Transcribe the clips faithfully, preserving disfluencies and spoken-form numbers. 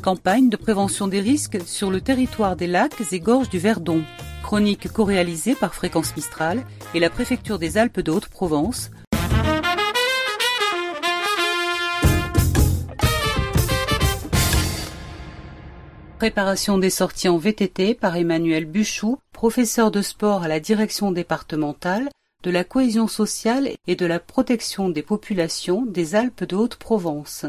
campagne de prévention des risques sur le territoire des lacs et gorges du Verdon. Chronique co-réalisée par Fréquence Mistral et la préfecture des Alpes de Haute-Provence. Préparation des sorties en V T T par Emmanuel Buchou, professeur de sport à la direction départementale de la cohésion sociale et de la protection des populations des Alpes de Haute-Provence.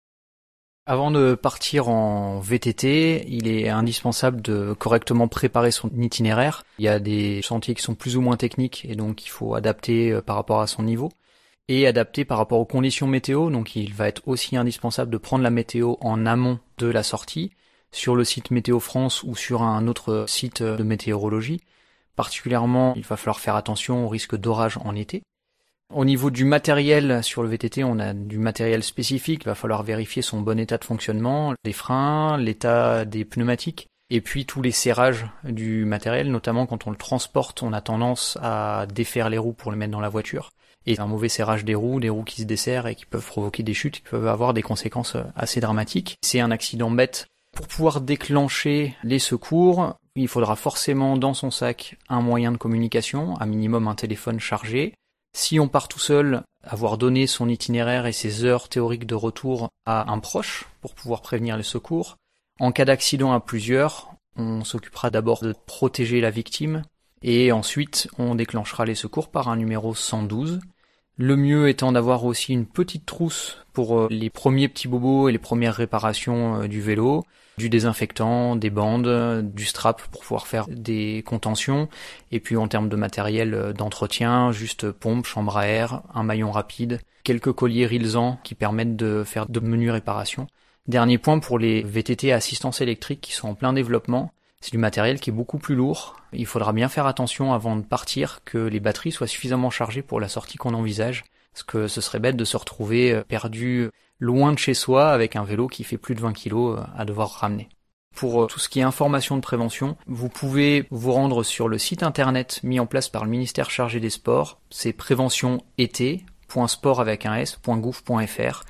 Avant de partir en V T T, il est indispensable de correctement préparer son itinéraire. Il y a des sentiers qui sont plus ou moins techniques et donc il faut adapter par rapport à son niveau et adapter par rapport aux conditions météo. Donc il va être aussi indispensable de prendre la météo en amont de la sortie, sur le site Météo France ou sur un autre site de météorologie. Particulièrement, il va falloir faire attention au risque d'orage en été. Au niveau du matériel sur le V T T, on a du matériel spécifique. Il va falloir vérifier son bon état de fonctionnement, les freins, l'état des pneumatiques, et puis tous les serrages du matériel, notamment quand on le transporte, on a tendance à défaire les roues pour les mettre dans la voiture. Et un mauvais serrage des roues, des roues qui se desserrent et qui peuvent provoquer des chutes, qui peuvent avoir des conséquences assez dramatiques. C'est un accident bête. Pour pouvoir déclencher les secours, il faudra forcément dans son sac un moyen de communication, un minimum un téléphone chargé. Si on part tout seul, avoir donné son itinéraire et ses heures théoriques de retour à un proche pour pouvoir prévenir les secours. En cas d'accident à plusieurs, on s'occupera d'abord de protéger la victime et ensuite on déclenchera les secours par un numéro cent douze. Le mieux étant d'avoir aussi une petite trousse pour les premiers petits bobos et les premières réparations du vélo, du désinfectant, des bandes, du strap pour pouvoir faire des contentions, et puis en termes de matériel d'entretien, juste pompe, chambre à air, un maillon rapide, quelques colliers rilsants qui permettent de faire de menues réparations. Dernier point pour les V T T à assistance électrique qui sont en plein développement, c'est du matériel qui est beaucoup plus lourd. Il faudra bien faire attention avant de partir que les batteries soient suffisamment chargées pour la sortie qu'on envisage, parce que ce serait bête de se retrouver perdu loin de chez soi avec un vélo qui fait plus de vingt kilos à devoir ramener. Pour tout ce qui est information de prévention, vous pouvez vous rendre sur le site internet mis en place par le ministère chargé des sports, c'est prévention été point sport avec un s point gouv point f r.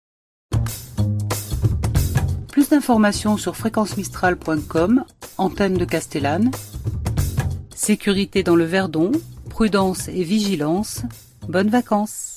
Plus d'informations sur fréquence mistral point com, antenne de Castellane. Sécurité dans le Verdon, prudence et vigilance. Bonnes vacances.